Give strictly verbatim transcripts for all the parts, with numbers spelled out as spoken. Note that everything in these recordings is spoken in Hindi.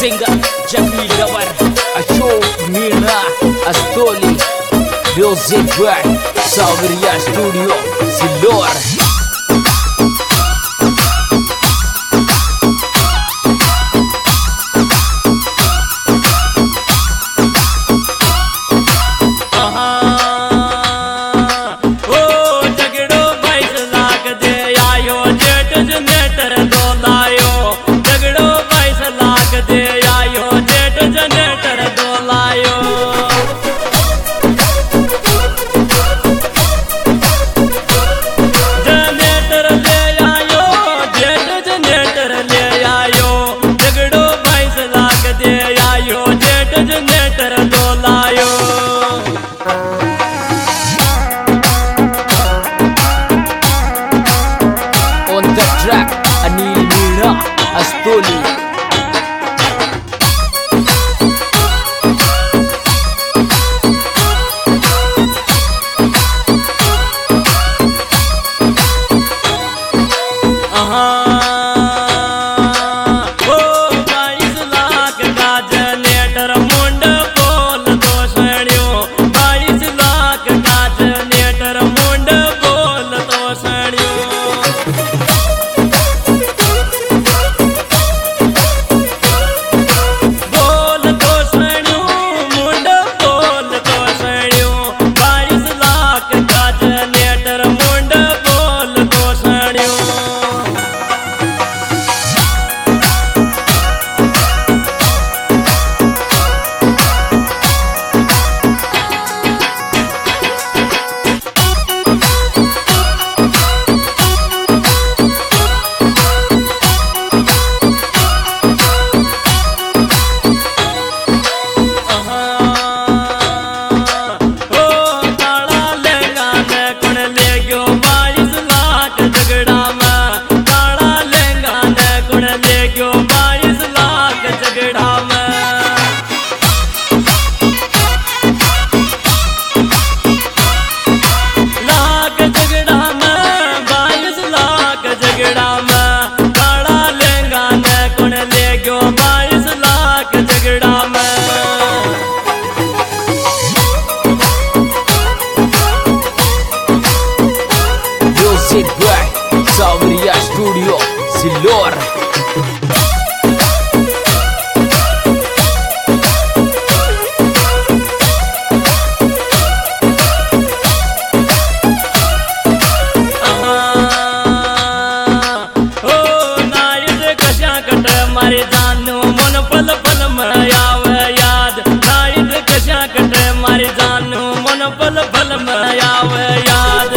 singer Jamil Lawar, Ashok Meena Astoli, music by Sauriya Studio, Silor. On the track, Anil Meena Astoli. Music by Sauriya Studio, Silor. मारे जानू मन पल पल में आवे याद, नाइट कशा कटे मारे जानू मन पल पल में आवे याद।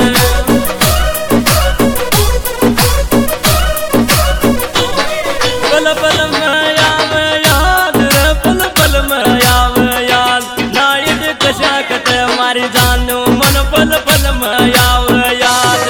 पल पल में आवे याद, पल पल में आवे याद, नाइट कशा कटे मारे जानू मन पल पल में आवे याद।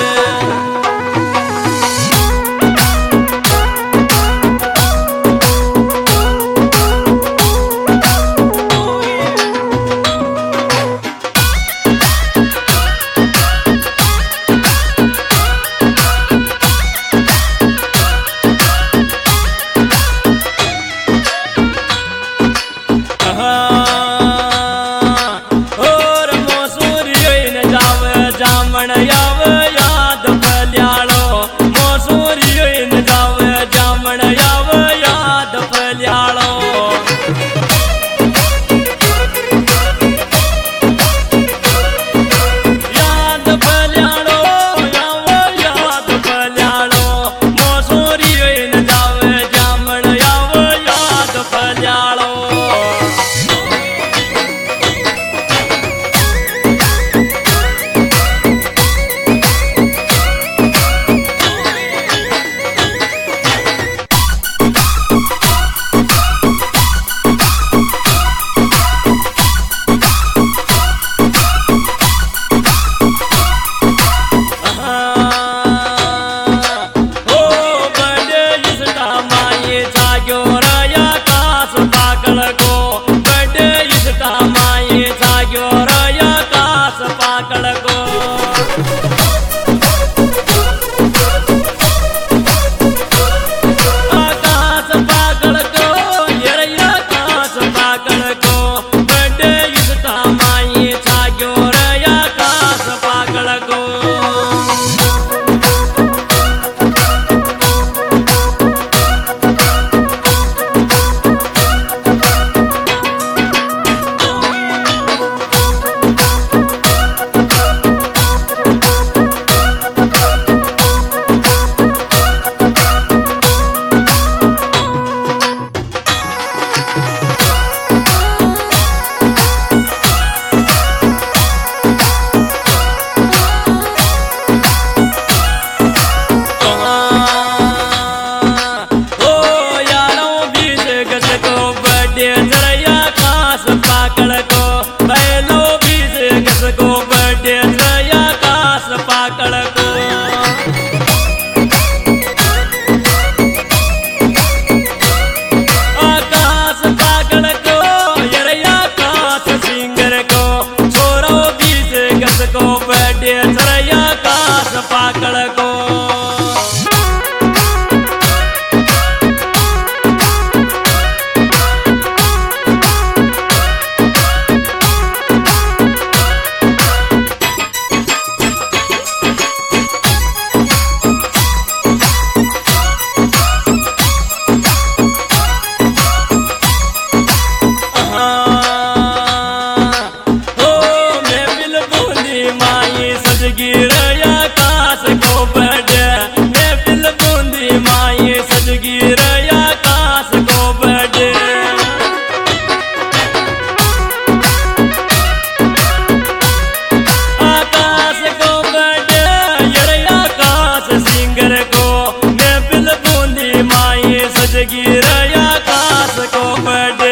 आकाश को बड़े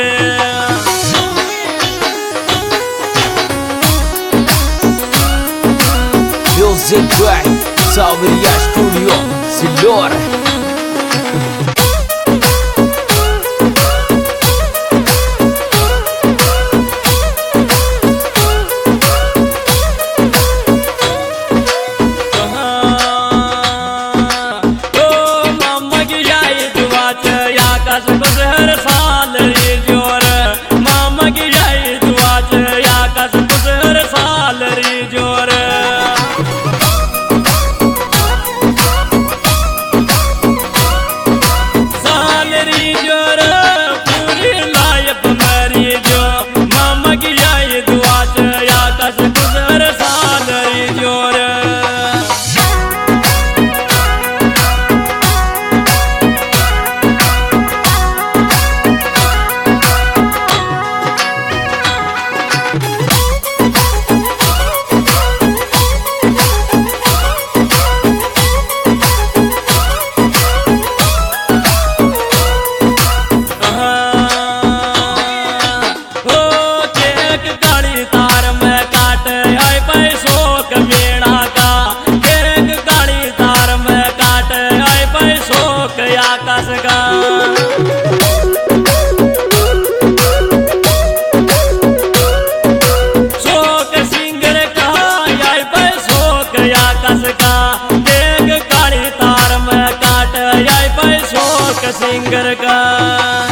Music by Sabriya Studio Silor. हर साल रे जोर मामा की जाए दुआ आकाश हर साल रे जोर साल रे जोर पूरी लायक मरी जो मामा की जाए दुआ आकाश हर साल रे जोर आकाश का शोक सिंगर का आई पे शोक आकाश का एक काली तार में काट आई पे शोक सिंगर का।